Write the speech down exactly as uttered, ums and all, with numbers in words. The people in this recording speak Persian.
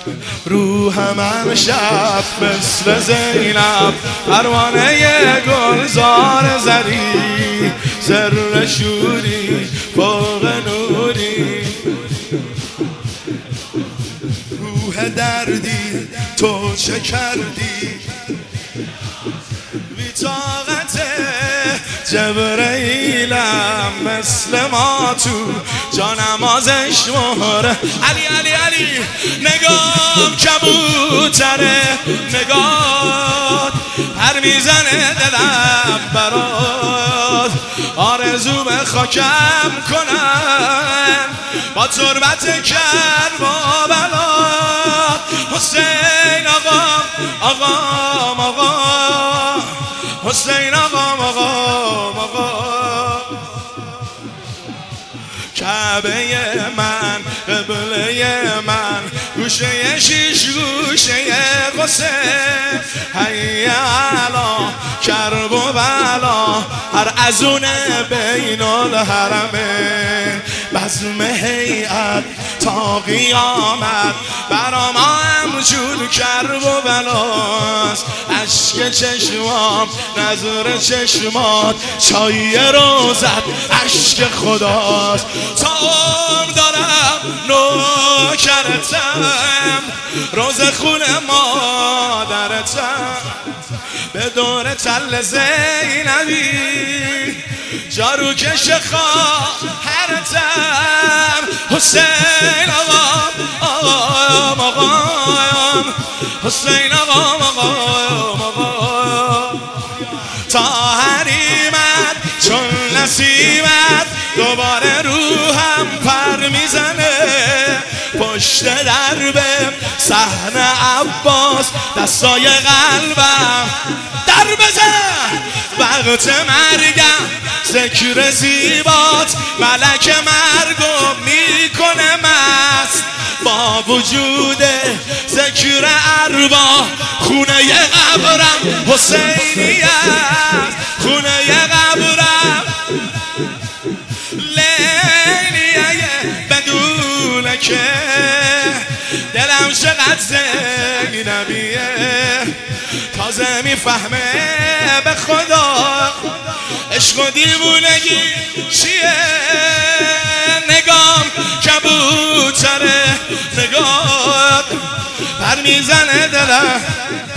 روحم امشب مثل زینب پروانه گلزار زری، سر شوری فوق نوری. روح دردی تو چه کردی، بی طاقت جبرئیلم مثل ما تو جانمازش مهره. علی علی علی نگام کبوتره، نگات پر میزنه دلم برات، آرزو به خاکم کنم با تربت کربلا. حسین آقام آقام آقام، حسین آقام آقام آقام. کعبه من قبله من، گوشه شیش گوشه قصه، حی علی کرب و بلا، هر ازون بین الحرمین. بزم هیئت تا قیامت برا ما همچون کرب و بلاست. اشک چشمام نظر چشمات، چای روزت اشک خداست. تا عمر دارم نوکرتم، روز خون مادرتم، به دور تل زینبی جارو کش خواهرتم. حسین آقام آقام آقام، حسین آقام آقام آقام. تا حریمت چون نسیمت دوباره روحم پر میزنه، پشت درب صحن عباس دستای قلبم در بزن. وقت مرگم ذکر زیبات، ملک مرگو میکنه مست، با وجود ذکر ارواح خونه قبرم حسینی است، خونه قبرم لیلیه بدونه که دلم چقدر زینبیه. تازه میفهمه به خدا عشق و دیوونگی چیه. نگام کبوتره، نگاه پر میزنه دلم